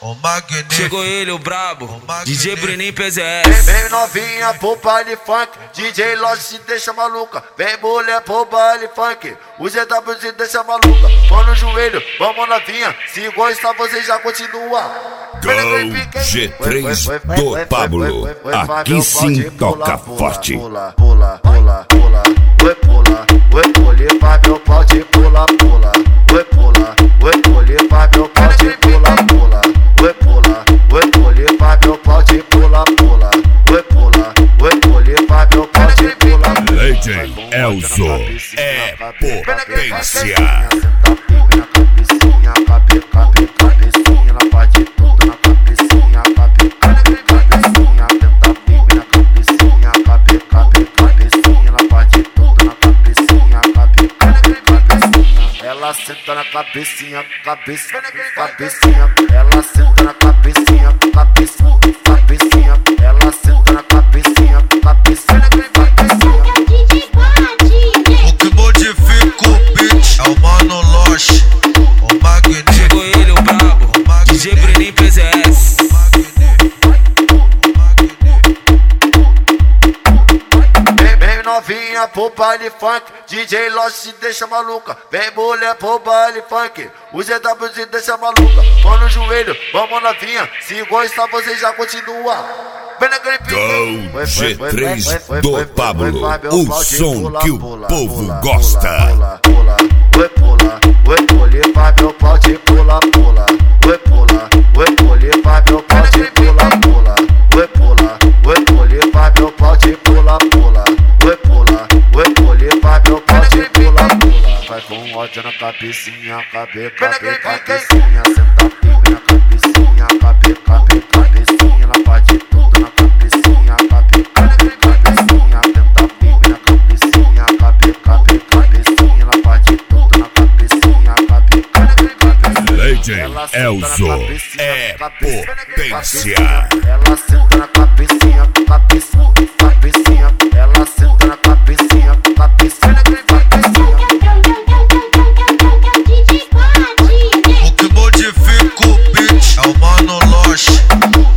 O magnífico. Chegou ele, o brabo, DJ Bruninho PZS. Vem novinha pro baile funk, DJ Lost se deixa maluca. Vem mulher pro baile funk, o ZW se deixa maluca. Põe no joelho, vamos novinha, se gosta você já continua. Gol G3 do Pablo, aqui sim toca forte. Pula, pula, pula, pula, oi pula, oi pula, vai meu pau de pula, pula, oi pula, oi pula, vai meu pau de pula, pula, oi pula, oi pula, vai meu pau de pula, pula, oi pula, oi pula, vai meu pau de pula. Legend Elzo é potência. Ela senta na cabecinha, cabeça, cabecinha. Ela senta na cabecinha, cabeça, cabecinha. Ela senta na cabecinha, cabeça, cabecinha. O que modifica o beat é o Mano Lost, o magnífico. Chegou ele, o brabo, DJ Bruninho PZS. Vem novinha pro baile funk, DJ Lost se deixa maluca. Vem mulher pro baile funk, o ZW se deixa maluca. Põe no joelho, vamos novinha, se gosta você já continua. Gol G3 do Pablo, o som que o povo gosta. Pula, oi pula, oi pula, vai meu pau de pula, pula, oi pula, oi pula, vai meu pau de pula, pula, oi pula, oi pula, vai meu pau de pula, pula, oi pula, oi pula, vai meu pau de pula, pula. Vai com ódio na cabecinha, cabecinha, senta firme na cabecinha, cabecinha, ela bate tudo na cabecinha, cabecinha, tenta firme na cabecinha, cabecinha, ela bate tudo na cabecinha, cabecinha. Legend Elzo é potência. Ela senta na cabecinha, cabecinha. Ela senta na cabecinha, cabecinha. O que modifica o beat é o Mano Lost,